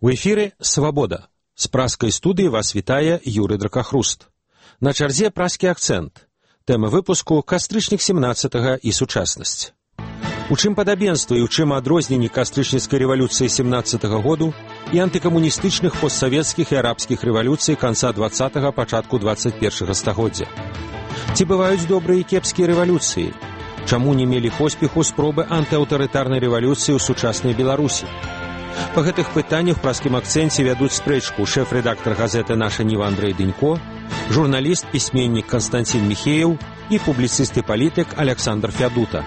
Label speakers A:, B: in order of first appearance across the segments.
A: У эфіры «Свабода». З праскай студыі вас вітае Юрый Дракахруст. На чарзе праскі акцэнт. Тэма выпуску «Кастрычнік 17-га і сучаснасць». У чым падабенства і ў чым адрозненні кастрычніцкай рэвалюцыі 17-го году і антыкамуністычных постсавецкіх і арабскіх рэвалюцый канца 20-го, пачатку 21-го стагоддзя. Ці бываюць добрыя і кепскія рэвалюцыі? Чаму не мелі поспеху спробы антыаўтарытарнай рэвалюцыі ў сучаснай Беларусі? Па гэтых пытаннях праскім акцэнце вядуць спрэчку шэф-рэдактар газеты «Наша Ніва» Андрэй Дынько, журналіст, пісьменнік Канстантин Міхеев і публіцыст і палітык Александр Фядута.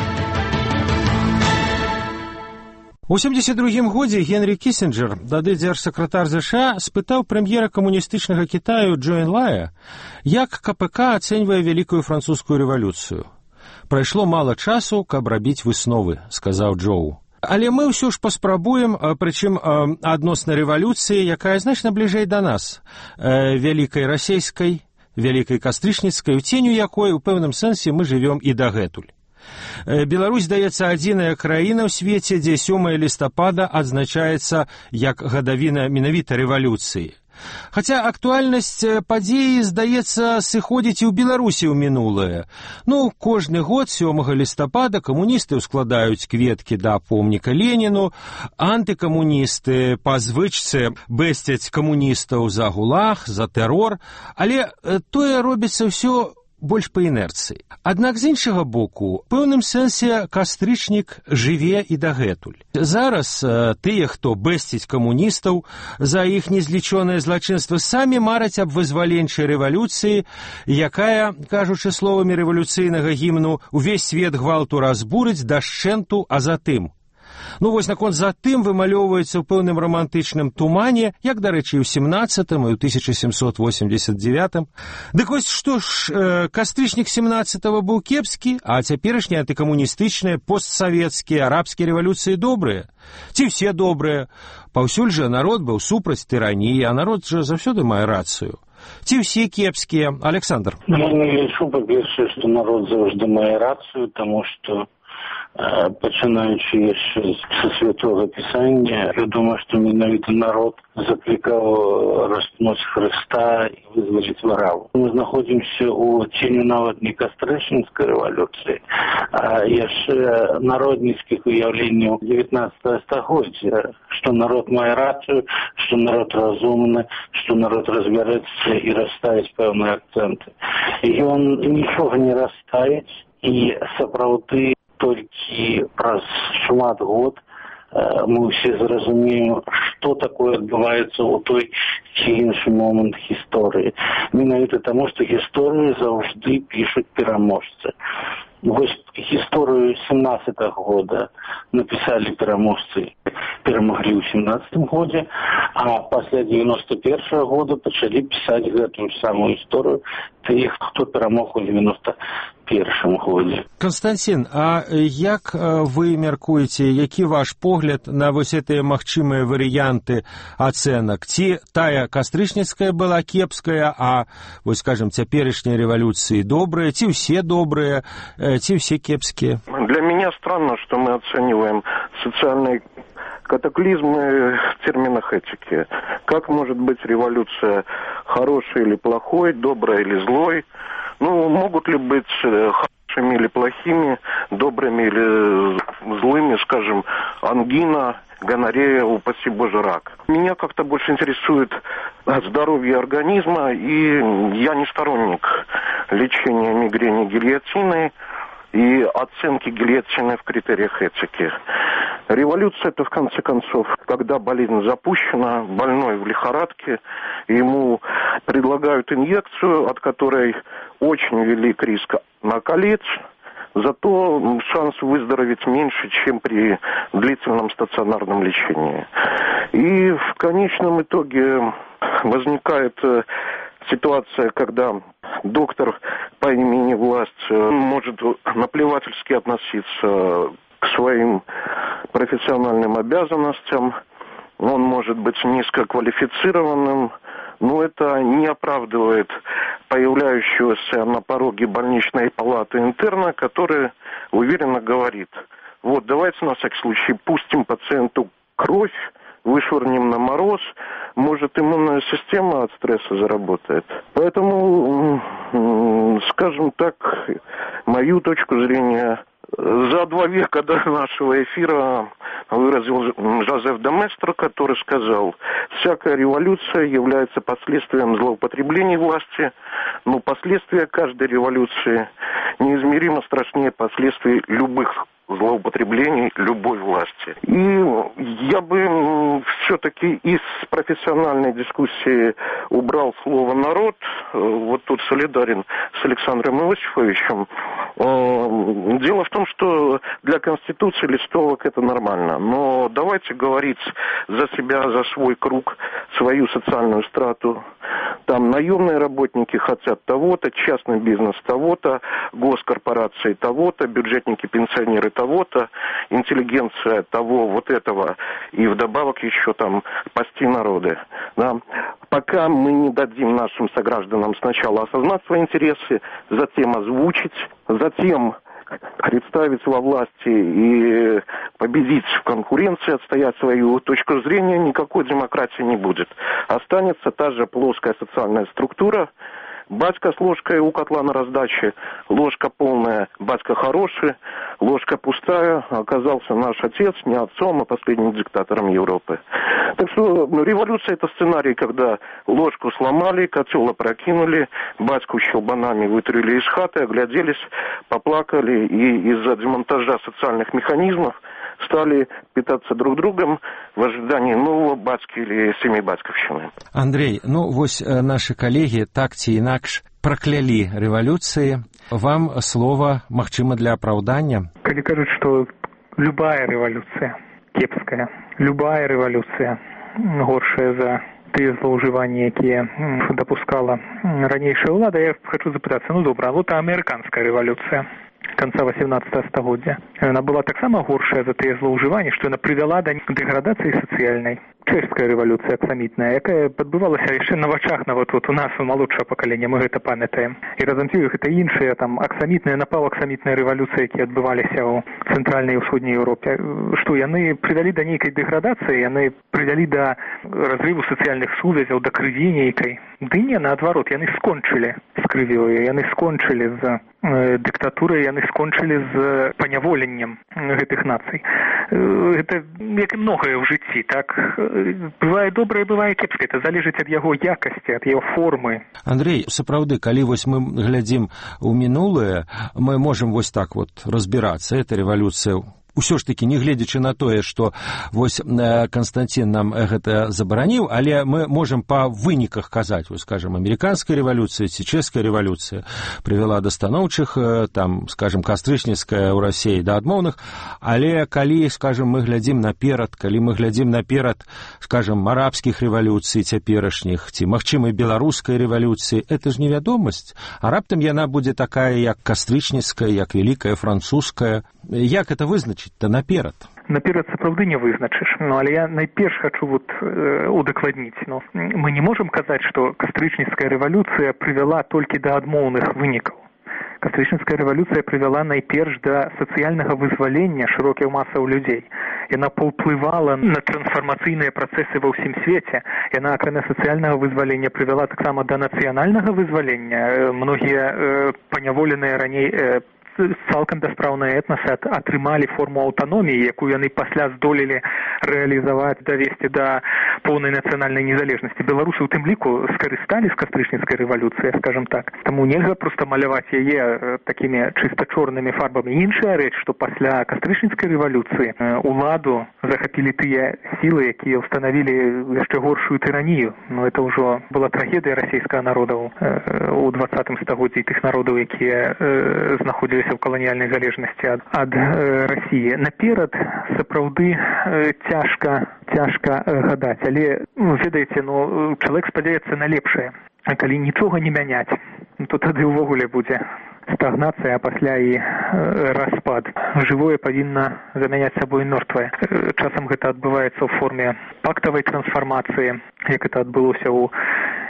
A: У 1972 годзе Генрі Кісінджер, тады дзяржсакратар ЗША, спытаў прэм'ера камуністычнага Кітаю Джо Энлая, як КПК ацэньвае вялікую французскую рэвалюцыю. «Прайшло мала часу, каб рабіць высновы», — сказаў Джоу. Але мы ўсё ж паспрабуем, прычым адносна рэвалюцыі, якая значна бліжэй да нас, вялікай расейскай, вялікай кастрычніцкай, у ценю якой, у пэўным сэнсе, мы жывём і дагэтуль. Беларусь, здаецца, адзіная краіна ў свеце, дзе 7 лістапада адзначаецца як гадавіна менавіта рэвалюцыі. Хаця актуальнасць падзеі, здаецца, сыходзіць і ў Беларусі ў мінулае. Кожны год 7 лістапада камуністы ўскладаюць кветкі да помніка Леніну, антыкамуністы па звычцы бэсцяць камуністаў за гулаг, за тэрор, але тое робіцца ўсё больш па інерцыі. Аднак, з іншага боку, у пэўным сэнсе кастрычнік жыве і дагэтуль. Зараз тыя, хто бэсціць камуністаў за іх незлічоныя злачынствы, самі мараць аб вызваленчай рэвалюцыі, якая, кажучы словамі рэвалюцыйнага гімну, увесь свет гвалту разбурыць дашчэнту, а затым. Наконт затым вымалёўваецца ў пэўным рамантычным тумане, як, дарэчы, і ў 17-м, і ў 1789-м. Дык вось, што ж, кастрычнік 17-го быў кепскі, а цяперашнія антыкамуністычныя, постсавецкія, арабскія рэвалюцыі добрыя? Ці ўсе добрыя? Паўсюль жа народ быў супраць тыраніі, а народ жа заўсёды мае рацыю. Ці ўсе кепскія? Александр.
B: Я не лічу, па-першае, што народ заўжды мае рацыю, таму што пачынаючы яшчэ са святога пісання, я думаю, што менавіта народ заклікаў распнуць Хрыста і вызваліць варагу. Мы знаходзімся ў ценю нават не кастрычніцкай рэвалюцыі, а яшчэ народніцкіх уяўленняў 19 стагоддзя, што народ мае рацыю, што народ разумны, што народ разбярэцца і расставіць пэўныя акцэнты. Ён нічога не расставіць, і сапраўды толькі праз шмат год мы ўсе зразумеем, што такое адбываецца ў той ці іншы момант гісторыі. Менавіта таму, што гісторыю заўжды пішуць пераможцы. Вось гісторыю 17-го года напісалі пераможцы, перамаглі ў 17-м годзе, а пасля 91-го года пачалі пісаць гэтую самую гісторыю тых, хто перамог у 91-м годзе.
A: Константин, а як вы мяркуеце, які ваш погляд на вось гэтыя магчымыя варыянты ацэнак? Ці тая кастрычніцкая была кепская, а, вось скажем, цяперашнія рэвалюцыі добрыя, ці ўсе добрыя, ці все кепские?
C: Для меня странно, что мы оцениваем социальные катаклизмы в терминах этики. Как может быть революция хорошей или плохой, доброй или злой? Могут ли быть хорошими или плохими, добрыми или злыми, скажем, ангина, гонорея, упаси Боже, рак. Меня как-то больше интересует здоровье организма, и я не сторонник лечения мигрени гильотиной и оценки гильотины в критериях этики. Революция — это, в конце концов, когда болезнь запущена, больной в лихорадке, ему предлагают инъекцию, от которой очень велик риск накалечь, зато шанс выздороветь меньше, чем при длительном стационарном лечении. И в конечном итоге возникает ситуация, когда доктор по имени власть может наплевательски относиться к своим профессиональным обязанностям, он может быть низкоквалифицированным, но это не оправдывает появляющегося на пороге больничной палаты интерна, который уверенно говорит: вот, давайте на всякий случай пустим пациенту кровь, вышвырнем на мороз, может, иммунная система от стресса заработает. Поэтому, скажем так, мою точку зрения, за 2 века до нашего эфира выразил Жозеф де Местр, который сказал: всякая революция является последствием злоупотреблений власти, но последствия каждой революции неизмеримо страшнее последствий любых злоупотреблений любой власти. И я бы все-таки из профессиональной дискуссии убрал слово «народ». Вот тут солидарен с Александром Иосифовичем. Дело в том, что для Конституции листовок это нормально. Но давайте говорить за себя, за свой круг, свою социальную страту. Там наемные работники хотят того-то, частный бизнес того-то, госкорпорации того-то, бюджетники-пенсионеры того-то, интеллигенция того, вот этого, и вдобавок еще там пасти народы. Да. Пока мы не дадим нашим согражданам сначала осознать свои интересы, затем озвучить, затем представить во власти и победить в конкуренции, отстоять свою точку зрения, никакой демократии не будет. Останется та же плоская социальная структура. Батька с ложкой у котла на раздаче, ложка полная, батька хороший, ложка пустая, оказался наш отец не отцом, а последним диктатором Европы. Так что революция — это сценарий, когда ложку сломали, котел опрокинули, батьку щелбанами вытряли из хаты, огляделись, поплакали и из-за демонтажа социальных механизмов стали питаться друг другом в ожидании нового бацькі или семібацькаўшчыны.
A: Андрей, ну вось наши коллеги так ці інакш праклялі рэвалюцыі. Вам слово, магчыма, для апраўдання?
D: Калі кажуць, што любая рэвалюцыя кепская, любая рэвалюцыя горшая за тыя злоўжыванні, якія дапускала ранейшая ўлада, я хочу запытацца, ну добра, вот амерыканская рэвалюцыя конца 18 стагоддзя. Яна была таксама горшая за тыя злоўжыванні, што яна прывяла да дэградацыі сацыяльнай. Чэшская рэвалюцыя аксамітная, якая адбывалася яшчэ на вачах нават у нас, у малодшага пакалення, мы гэта памятаем. І разам з ёй гэта іншыя там аксамітныя, напаўаксамітныя рэвалюцыі, якія адбываліся ў цэнтральнай і ўсходняй Еўропе. Што яны прывялі да нейкай дэградацыі, яны прывялі да разрыву сацыяльных сувязяў, да крыві нейкай. Ды не, наадварот, яны скончылі з крывёю, яны скончылі з дыктатурай, яны скончылі з паняволеннем гэтых нацый. Гэта як і многае ў жыцці, так? Бывае добрае, бывае кепскае. Это залежыць ад яго якасці, ад яго формы.
A: Андрей, сапраўды, калі вось мы глядзім у мінулае, мы можам вось так вот разбірацца. Эта рэвалюцыя ўсё ж такі, не гледзячы на тое, што вось Канстанцін нам гэта забараніў, але мы можам па выніках казаць, вось, скажем, амерыканская рэвалюцыя ці чэшская рэвалюцыя прывяла да станоўчых, там, скажем, кастрычніцкая ў Расіі да адмоўных, але калі, скажем, мы глядзім наперад, калі мы глядзім наперад, скажем, арабскіх рэвалюцый цяперашніх, ці, магчыма, беларускай рэвалюцыі, это ж невядомасць, а раптам яна будзе такая, як кастрычніцкая, як вялікая французская. Як это вызначыць-то наперад?
D: Наперад сапраўды не вызначыш. Ну, але я найперш хочу вот удакладніць. Ну, мы не можам казаць, што кастрычніцкая рэвалюцыя прывяла толькі да адмоўных вынікаў. Кастрычніцкая рэвалюцыя прывяла найперш да сацыяльнага вызвалення шырокіх масаў людзей. Яна паўплывала на трансфармацыйныя працэсы ва ўсім свеце. Яна, акрамя сацыяльнага вызвалення, прывяла таксама да нацыянальнага вызвалення. Многія паняволеныя раней цалкам бяспраўныя этнасы атрымалі форму аўтаноміі, якую яны пасля здолелі рэалізаваць, давесці да поўнай нацыянальнай незалежнасці. Беларусы ў тым ліку скарысталі з кастрычніцкай рэвалюцыі, скажам так. Таму нельга проста маляваць яе такімі чыста чорнымі фарбамі. Іншая рэч, што пасля кастрычніцкай рэвалюцыі уладу захапілі тыя сілы, якія ўстанавілі яшчэ горшую тыранію. Ну, это ўжо была трагедыя расійскага народа у 20 стагоддзі, тых народаў, якія знаходзіліся ў каланіяльнай залежнасці ад Расіі. Наперад сапраўды цяжка гадаць, але, ведаеце, чалавек спадзяецца на лепшае. А калі нічога не мяняць, то тады ўвогуле будзе стагнацыя, а пасля і распад. Жывое павінна замяняць сабой мёртвае. Часам гэта адбываецца ў форме пактавай трансфармацыі, як это адбылося ў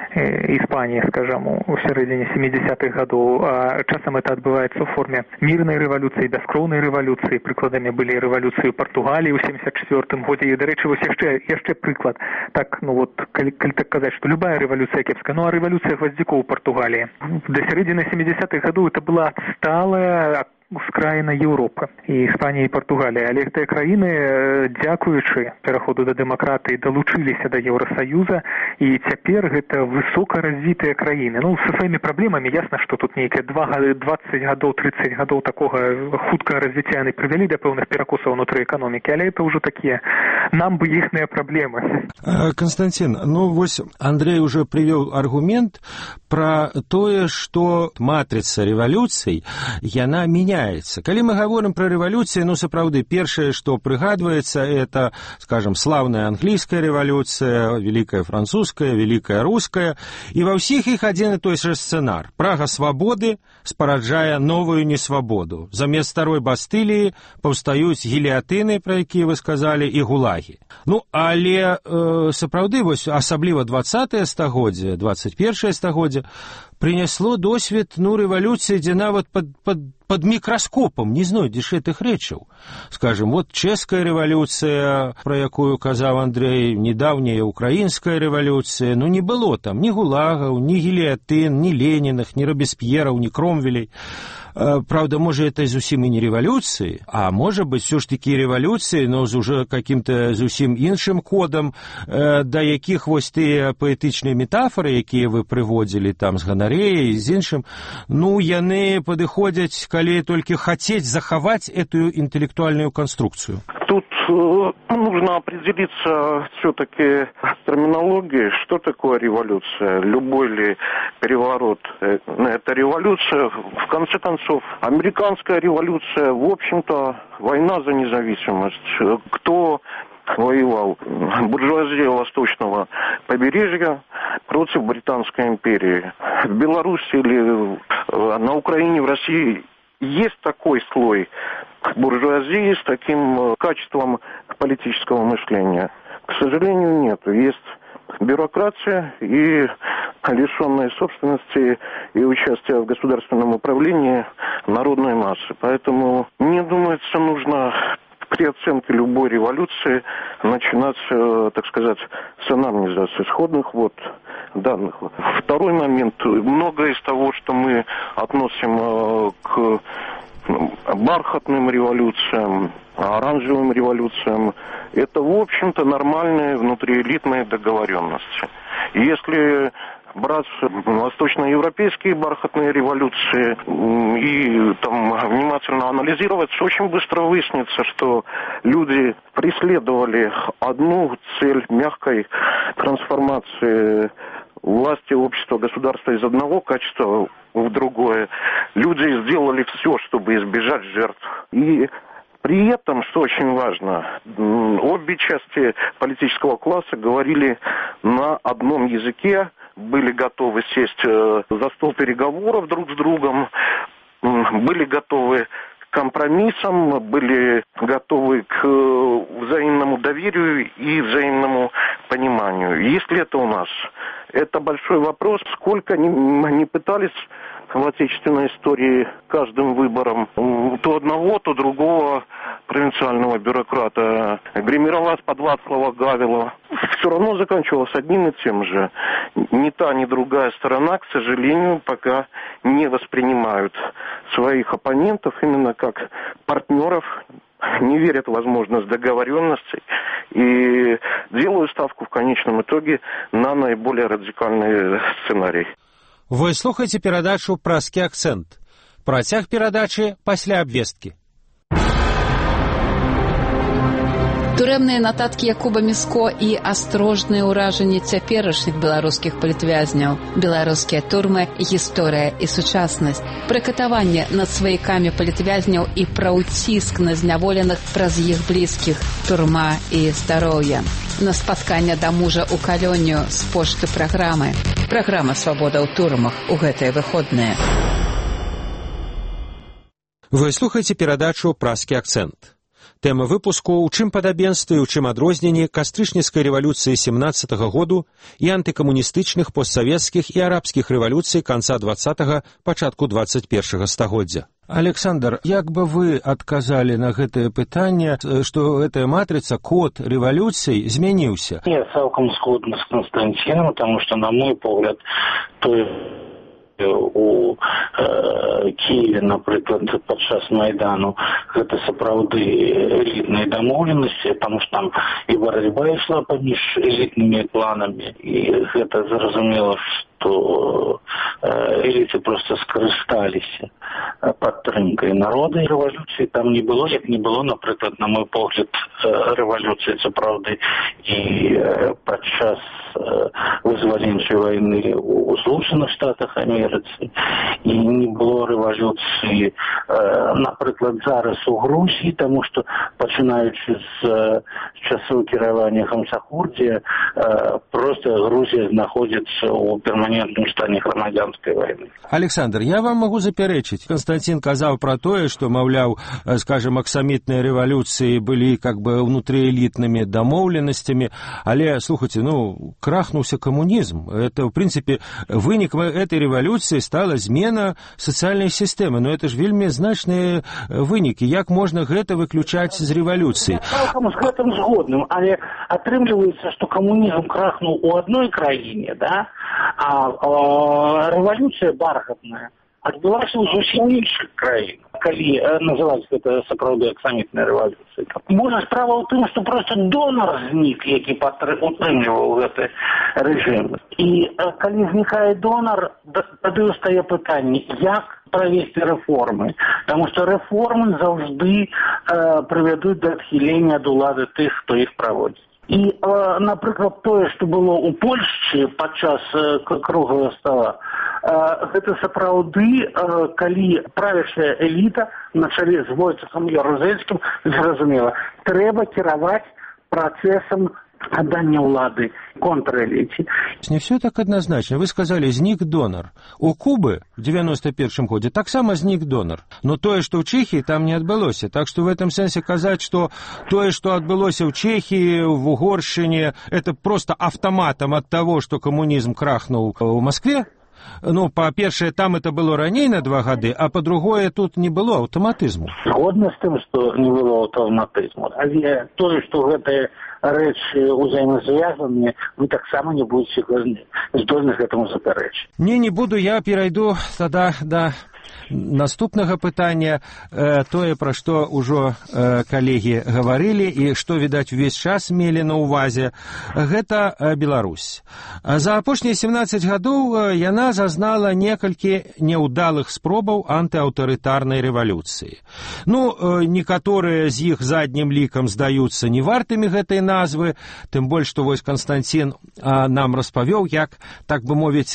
D: Іспаніі, скажам, у сярэдзіне 70-х гадоў, а часам это адбываецца ў форме мірнай рэвалюцыі, бяскроўнай рэвалюцыі. Прыкладамі былі рэвалюцыі ў Партугаліі ў 74-м годзе. І, дарэчы, вось яшчэ прыклад. Так, ну вот, калі так казаць, што любая рэвалюцыя кепская, ну а рэвалюцыя гваздзікоў у Партугаліі. Да сярэдзіны 70-х гадоў это была адсталая ускраіна Еўропы, і Іспанія і Партугалія. Але гэтыя краіны, дзякуючы пераходу да дэмакратыі, далучыліся да Еўрасаюза, і цяпер гэта высокаразвітыя краіны. Ну, са сваімі праблемамі, ясна, што тут нейкія 20 гадоў, 30 гадоў такога хуткага развіцця яны прывялі да пэўных перакосаў унутры эканомікі, але это ўжо такія нам бы іхныя праблемы.
A: Константин, ну вось Андрей уже прывёў аргумент пра тое, што матрыца рэвалюцый, яна мяняецца. Калі мы говорим про рэвалюцыі, ну, сапраўды, першае, што прыгадваецца, это, скажем, славная англійская рэвалюцыя, великая французская, великая руская, і ва ўсіх іх адзін і той же сцэнар. Прага свабоды спараджае новую несвабоду. Замест старой Бастыліі паўстаюць гільятыны, пра якія вы сказалі, і гулагі. Ну, але сапраўды, вось, асабліва 20-е стагоддзе, 21-е стагоддзе, принесло досвід, ну, рэвалюцыі, дзе нават под мікраскопам не знойдзеш гэтых рэчаў. Скажем, вот чэшская рэвалюцыя, пра якую казаў Андрей, недаўняя украінская рэвалюцыя, ну, не было там ні гулагаў, ні гільятын, ні Ленінах, ні Робеспьераў, ні Кромвелей. Правда, может, это зусім и не революции, а может быть, все-таки революции, но с уже каким-то зусім іншым кодом, до якіх вось тыя паэтычныя метафоры, якія вы прыводзілі там з Ганарэяй, з іншым, ну, яны падыходзяць, калі толькі хацець захаваць эту интеллектуальную конструкцию.
C: Тут нужно определиться все-таки с терминологией, что такое революция. Любой ли переворот – это революция. В конце концов, американская революция, в общем-то, война за независимость. Кто воевал? Буржуазия Восточного побережья против Британской империи. В Беларуси или на Украине, в России есть такой слой буржуазии с таким качеством политического мышления? К сожалению, нет. Есть бюрократия и лишенные собственности и участия в государственном управлении народной массы. Поэтому, мне думается, нужно при оценке любой революции начинать, так сказать, с анамнеза, с исходных данных. Второй момент. Многое из того, что мы относим к бархатным революциям, оранжевым революциям, это, в общем-то, нормальные внутриэлитные договоренности. Если брать восточноевропейские бархатные революции и там внимательно анализировать, очень быстро выяснится, что люди преследовали одну цель мягкой трансформации власти, общества, государства из одного качества в другое. Люди сделали все, чтобы избежать жертв. И при этом, что очень важно, обе части политического класса говорили на одном языке, были готовы сесть за стол переговоров друг с другом, были готовы к компромиссам, были готовы к взаимному доверию и взаимному пониманию. Есть ли это у нас? Это большой вопрос. Сколько они пытались в отечественной истории каждым выбором то одного, то другого провинциального бюрократа гримировать под Вацлава Гавела. Все равно заканчивалось одним и тем же. Ни та, ни другая сторона, к сожалению, пока не воспринимают своих оппонентов именно как партнеров, не верят в возможность договоренностей и делают ставку в конечном итоге на наиболее радикальный сценарий.
A: Вы слухаеце перадачу «Праскі акцэнт». Працяг перадачы пасля абвесткі.
E: Турэмныя нататкі Якуба Міско і астрожныя ўражанні цяперашніх беларускіх палітвязняў, беларускія турмы, гісторыя і сучаснасць, прыкатаванне над сваякамі палітвязняў і пра ўціск на зняволеных праз іх блізкіх, турма і здароўе. На спатканне да мужа ў калонію з пошты праграмы. Праграма «Свабода ў турмах» у гэтыя выходныя.
A: Вы слухаеце перадачу «Праскі акцэнт». Тэма выпуску «У чым падабенствы і ў чым адрозненні кастрычніцкай рэвалюцыі 17-го году і антыкамуністычных постсавецкіх і арабскіх рэвалюцый канца 20-го, пачатку 21-го стагоддзя». Александр, як бы вы адказалі на гэтае пытанне, што гэтая матрыца, код рэвалюцый змяніўся?
B: Я цалкам згодны з Константином, потому что, на мой погляд, той у Киеве, напрыклад, падчас Майдану, гэта сапраўды элітныя дамоўленасці, потому что там і барацьба ішла паміж элітнымі кланамі, і гэта зразумела, што эліты просто скарысталіся падтрымкай народа, і рэвалюцыі там не было, як не было, напрыклад, на мой погляд, рэвалюцыі сапраўды і падчас вызваленчай вайны у Злучаных Штатах Амерыцы, і не было рэвалюцыі, напрыклад, зараз у Грузіі, таму што, пачынаючы з часоў кіравання Хамсахурдзія, просто Грузія знаходзіцца ў перманентным стане грамадзянскай вайны.
A: Александр, я вам могу запярэчыць. Константин казаў пра тое, што, маўляў, скажем, аксамітныя рэвалюцыі былі как бы внутриэлітнымі дамоўленасцямі, але, слухайте, крахнуўся камунізм. Это, в принципе, вынік этой рэвалюцыі стала змена сацыяльнай сістэмы. Но это ж вельмі значныя вынікі. Як можна гэта выключаць з рэвалюцыі?
B: Цалкам з гэтым згодным, але атрымліваецца, што камунізм крахнуў у адной краіне, да? А рэвалюцыя бархатная адбылася ў зусім іншых краін, калі называць гэта сапраўды аксамітнай рэвалюцыяй. Можа, справа ў тым, што проста донар знік, які утрымліваў гэты рэжым. І калі знікае донар, тады ўстае пытанне, як правесці рэформы, таму што рэформы заўжды прывядуць да адхілення ад улады тых, хто іх праводзіць. І, напрыклад, тое, што было ў Польшчы падчас круглага стола, гэта сапраўды, калі правящая эліта на чале з Войцехам Ярузельскім зразумела, трэба кіраваць працэсам аддання ўлады контрэліце.
A: Не все так однозначно. Вы сказали, знік донар. У Кубы в 91-м годзе таксама знік донар. Но тое, што ў Чэхіі, там не адбылося. Так што в этом сэнсе казаць, што тое, што адбылося ў Чэхіі, в Угоршчыне, это просто автоматом от того, што камунізм крахнуў у Москве. Па-першае, там это было раней на 2 гады, а па-другое, тут не было аўтаматызму.
B: Згодна з тым, што не было аўтаматызму. Але тое, што гэтыя рэчы ўзаемазвязаныя, вы таксама не будзеце здольны гэтаму запярэчыць.
A: Не буду, я перайду тада да наступнага пытання, тое, пра што ўжо калегі гаварылі і што, відаць, увесь час мелі на ўвазе, гэта Беларусь. За апошнія 17 гадоў яна зазнала некалькі няўдалых спробаў антыаўтарытарнай рэвалюцыі. Некаторыя з іх заднім лікам здаюцца невартымі гэтай назвы, тым больш, што вось Константин нам распавёў, як, так бы мовіць,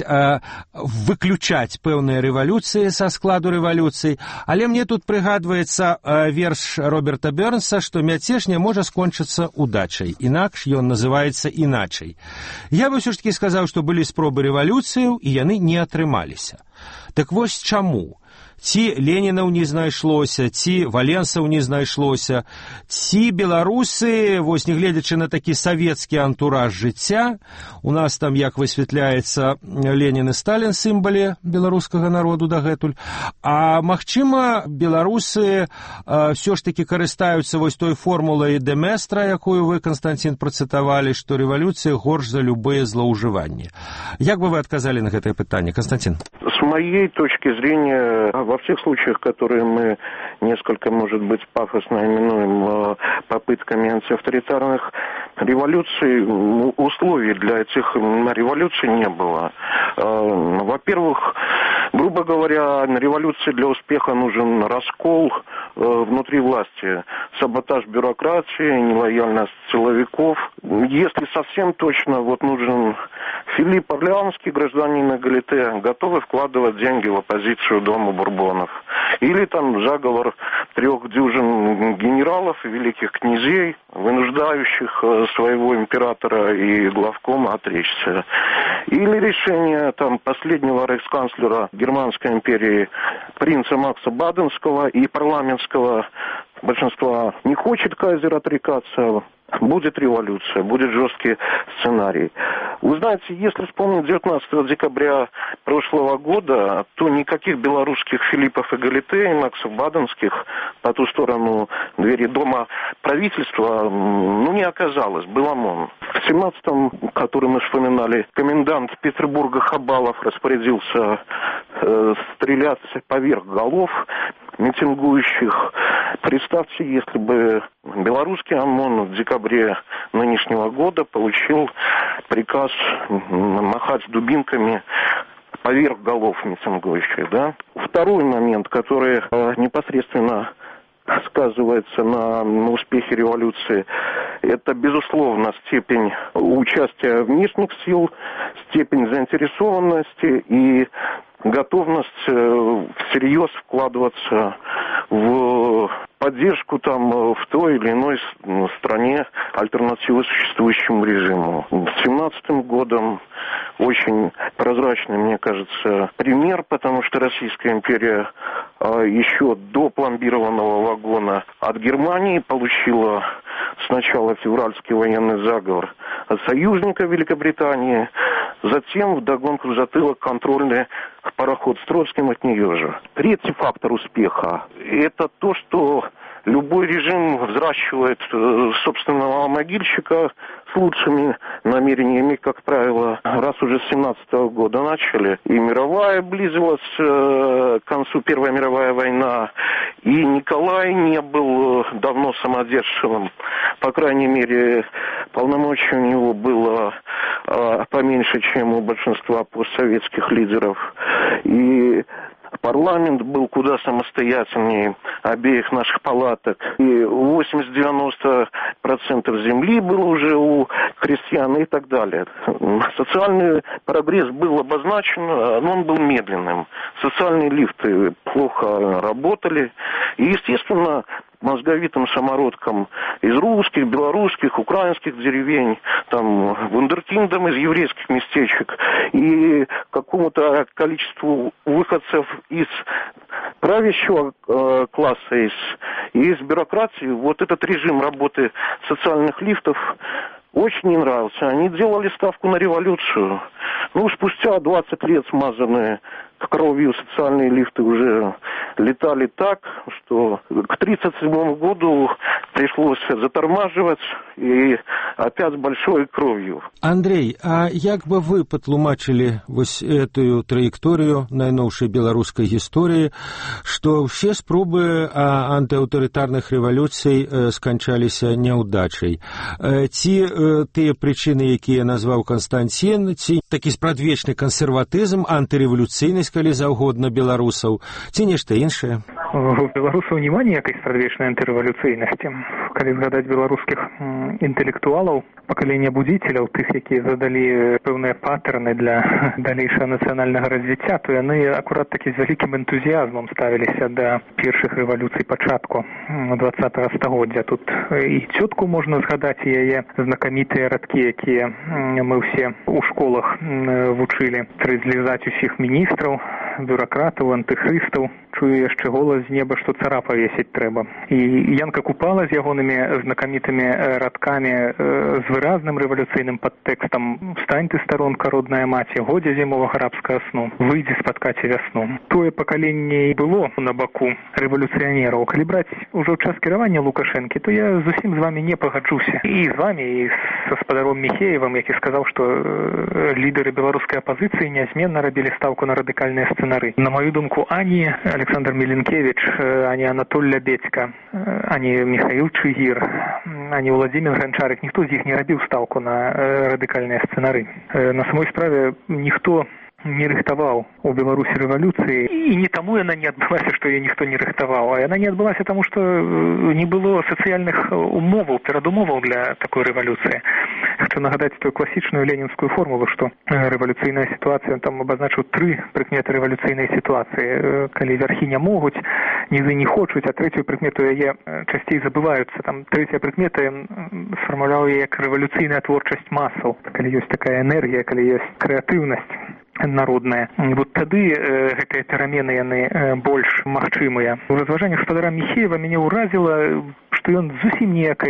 A: выключаць пэўныя рэвалюцыі са складу рэвалюцыі, але мне тут прыгадваецца верш Роберта Бернса, што мяцеж не можа скончыцца удачай, інакш ён называецца іначай. Я бы ўсё ж такі сказаў, што былі спробы рэвалюцыяў, і яны не атрымаліся. Так вось чаму? Ці Ленінаў не знайшлося, ці Валенсаў не знайшлося, ці беларусы, вось не гледзячы на такі савецкі антураж жыцця, у нас там, як высвятляецца, Ленін і Сталін сімвалы беларускага народу дагэтуль, а магчыма, беларусы ўсё ж такі карыстаюцца вось той формулай Деместра, якую вы, Константин, працытавалі, што рэвалюцыя горш за любыя злоўжыванні. Як бы вы адказалі на гэтае пытанне, Константин?
C: С моей точки зрения, во всех случаях, которые мы несколько, может быть, пафосно именуем попытками антиавторитарных революций, условий для этих революций не было. Во-первых, грубо говоря, на революции для успеха нужен раскол внутри власти, саботаж бюрократии, нелояльность силовиков. Если совсем точно, нужен Филипп Орлеанский, гражданин Эгалите, готовый вкладывать деньги в оппозицию Дома Бурбонов. Или там заговор 3 дюжин генералов и великих князей, вынуждающих своего императора и главкома отречься. Или решение последнего рейхсканцлера Германской империи принца Макса Баденского и парламентского большинство не хочет кайзер отрекаться. Будет революция, будет жесткий сценарий. Вы знаете, если вспомнить 19 декабря прошлого года, то никаких белорусских Филиппов и Галите, и Максов Баденских по ту сторону двери дома правительства не оказалось. Был ОМОН. В 17-м, который мы вспоминали, комендант Петербурга Хабалов распорядился стрелять поверх голов митингующих. Представьте, если бы белорусский ОМОН в декабре нынешнего года получил приказ махать дубинками поверх голов митингующих, да? Второй момент, который непосредственно сказывается на успехе революции, это, безусловно, степень участия внешних сил, степень заинтересованности и готовность всерьез вкладываться в поддержку в той или иной стране альтернативы существующему режиму. С 17-м годом очень прозрачный, мне кажется, пример, потому что Российская империя еще до пломбированного вагона от Германии получила сначала февральский военный заговор от союзника Великобритании, затем вдогонку в затылок контрольный пароход с Троцким от нее же. Третий фактор успеха – это то, что любой режим взращивает собственного могильщика с лучшими намерениями, как правило, раз уже с 17-го года начали. И мировая близилась к концу, Первая мировая война, и Николай не был давно самодержцем. По крайней мере, полномочий у него было поменьше, чем у большинства постсоветских лидеров. И парламент был куда самостоятельнее обеих наших палаток. И 80-90% земли было уже у крестьян и так далее. Социальный прогресс был обозначен, но он был медленным. Социальные лифты плохо работали. И, естественно, мозговитым самородкам из русских, белорусских, украинских деревень, вундеркиндам из еврейских местечек и какому-то количеству выходцев из правящего класса, из бюрократии, вот этот режим работы социальных лифтов очень не нравился. Они делали ставку на революцию. Спустя 20 лет смазанные кровью социальные лифты уже летали так, что к 1937 году пришлось затормаживать и опять с большой кровью.
A: Андрей, а як бы вы патлумачылі вось эту траекторию найноўшай беларускай гісторыі, што ўсе спробы антыаўтарытарных рэвалюцый сканчаліся няўдачай? Ці тыя прычыны, якія назваў Канстанцін, ці такі спрадвечны кансерватызм, антырэвалюцыйнасць, калі заўгодна беларусаў, ці нешта іншае?
D: У беларусаў няма ніякай спрадвечнай антырэвалюцыйнасці. Калі згадаць беларускіх інтэлектуалаў, пакалення будзіцеляў, тых, якія задалі пэўныя патэрны для далейшага нацыянальнага развіцця, то яны акурат такі з вялікім энтузіязмам ставіліся да першых рэвалюцый пачатку 20-го стагоддзя. Тут і цётку можна згадаць, і яе знакамітыя радкі, якія мы ўсе ў школах вучылі. Злізаць усіх міністраў, бюракратаў, антыхрыстаў. Чую яшчэ голас з неба, што цара павесіць трэба. І Янка Купала з ягонымі знакамітымі радкамі з выразным рэвалюцыйным падтэкстам «Встань ты, старонка, родная маці, годзе зімовага рабскага сну, выйдзі спаткаць вясну». Тое пакаленне і было на баку рэвалюцыянераў. Калі браць ужо час кіравання Лукашэнкі, то я зусім з вамі не пагаджуся. І з вамі, і са спадаром Міхеевым, які сказаў, што лідары беларускай апазіцыі нязменна рабілі стаўку на радыкальныя сцэнары. На мою думку, ані Александр Миленкевич, ані Анатоль Лябедька, ані Михаил Чигир, ані Владимир Гончарик, ніхто з іх не рабіў стаўку на радыкальныя сцэнары. На самой справе ніхто не рыхтаваў у Беларусі рэвалюцыі, і не таму яна не адбылася, што яе ніхто не рыхтаваў, а яна не адбылася таму, што не было сацыяльных умоваў, перадумоваў для такой рэвалюцыі. Хочу нагадаць тую класічную ленінскую формулу, што рэвалюцыйная сітуацыя, там абазначыў 3 прыкметы рэвалюцыйнай сітуацыі. Калі вярхі не могуць, нізы не хочуць, а трэцюю прыкмету яе часцей забываюцца. Там трэцяя прыкмета сфармуляваў яе як рэвалюцыйная творчасць масаў. Калі ёсць такая энергія, калі ёсць крэатыўнасць. народная. Вот тады гэтыя перамены яны больш магчымыя. У разважаннях спадара Міхеева мяне ўразіла, што ён зусім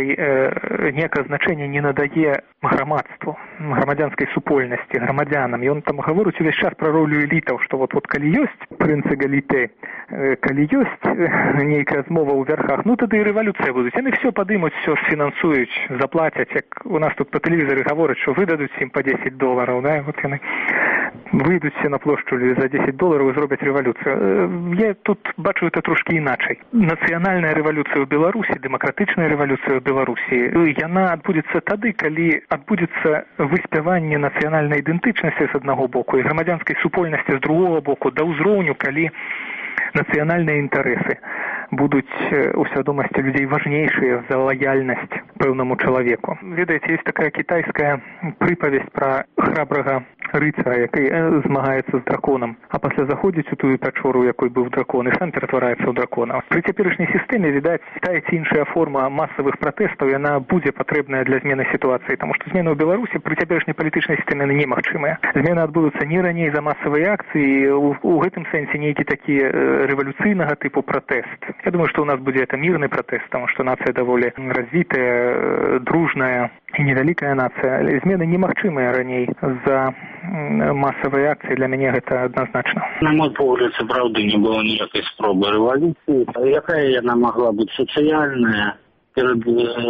D: ніякае значэнне не надае грамадству, грамадзянскай супольнасці, грамадзянам. Ён там гаворыць увесь час пра ролю элітаў, што вот калі ёсць прынц эгаліте, калі ёсць нейкая змова ў вярхах, ну тады і рэвалюцыя будуць. Яны все падымуць, все сфінансуюць, заплацяць, як у нас тут па тэлевізары гавораць, што выдадуць ім па $10, да? Вот яны выйдуць все на плошчу за $10 і зробяць рэвалюцыю. Я тут бачу это трошкі іначай. Нацыянальная рэвалюцыя ў Беларусі, дэмакратычная рэвалюцыя ў Беларусі, яна адбудзецца тады, калі адбудзецца выспяванне нацыянальнай ідэнтычнасці з аднаго боку і грамадзянскай супольнасці з другого боку да ўзроўню, калі нацыянальныя інтарэсы будуць у свядомасці людзей важнейшыя за лаяльнасць пэўнаму чалавеку. Ведаеце, есть такая кітайская прыпавесць пра храбрага рыцара, які змагаецца з драконам, а пасля заходзіць у тую пячору, якой быў дракон, і сам ператвараецца ў дракона. Пры цяперашняй сістэме, відаць, тая ці іншая форма масавых пратэстаў, яна будзе патрэбная для змены сітуацыі, таму што змены ў Беларусі пры цяперашняй палітычнай сістэме немагчымыя. Змены адбудуцца не раней за масавыя акцыі, у гэтым сэнсе нейкі такі рэвалюцыйнага тыпу пратэст. Я думаю, што ў нас будзе это мірны пратэст, таму што нацыя даволі развітая, дружная і невялікая нацыя. Змены немагчымыя раней за масавыя акцыі, для мяне гэта адназначна.
B: На мой погляд, сапраўды не было ніякай спробы рэвалюцыі. Якая яна магла быць сацыяльная? Перад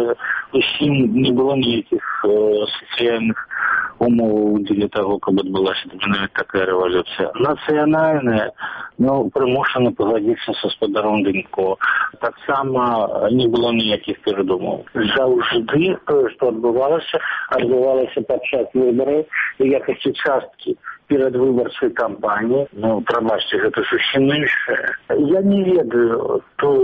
B: усім не было ніякіх сацыяльных умоваў для таго, каб адбылася такая рэвалюцыя. Нацыянальная, прымушана пагадзіцца са спадаром Дынько. Таксама не было ніякіх перадумоў. Заўжды тое, што адбывалася падчас выбараў у якасці часткі перадвыбарчай кампаніі. Прабачце, гэта зусім іншае. Я не ведаю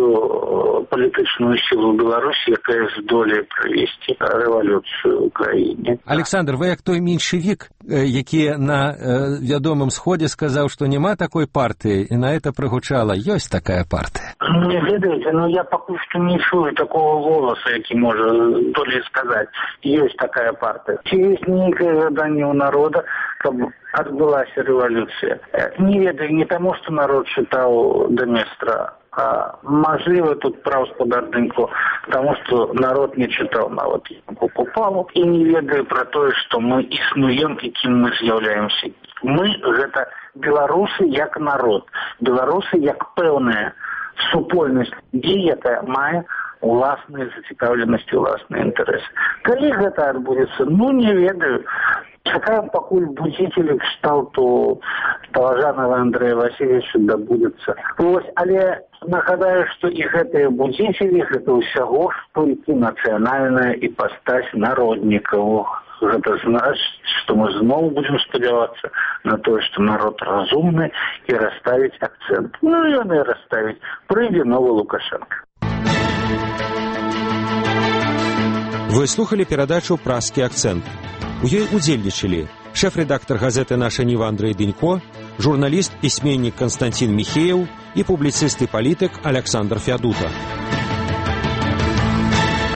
B: тую палітычную сілу Беларусі, якая здолее правесці рэвалюцыю ў краіне.
A: Александр, вы як той меншевік, які на вядомым сходзе сказаў, што няма такой партыі, і на это прагучала, ёсць такая партыя.
B: Не ведаеце, я пакуль што не чую такого голаса, які можа долей сказаць, ёсць такая партыя. Ці ёсць нейкае жаданне ў народа, каб адбылася рэвалюцыя. Не ведаю, не таму, што народ чытаў Деместра, а мажліва тут прав спадар Дынько, таму што народ не чытаў нават Купалу і не ведаю пра тое, што мы існуем і кім мы з'яўляемся. Мы гэта беларусы як народ, беларусы як пэўная супольнасць людзей, якая мае уласныя зацікаўленасці, уласныя інтарэсы. Калі гэта адбудзецца, не ведаю. Чакаем, пакуль будзіцелі кшталту Палажанова Андрэя Васильевича дабудзецца. Але нагадаю, што і гэтыя будзіцелі, гэта ўсяго ж толькі нацыянальная іпастась народнікаў. Гэта значыць, што мы зноў будзем спадзявацца на тое, што народ разумны і расставіць акцэнт. Ён і расставіць. Прыйдзе новы Лукашенко.
A: Вы слухали перадачу «Празкі акцэнт». У ёй удзельнічалі шэф-рэдактар газеты «Наша Ніва» Андрэй Дынько, журналіст, пісьменнік Константин Міхеев і публіцыст і палітык Александр Фядута.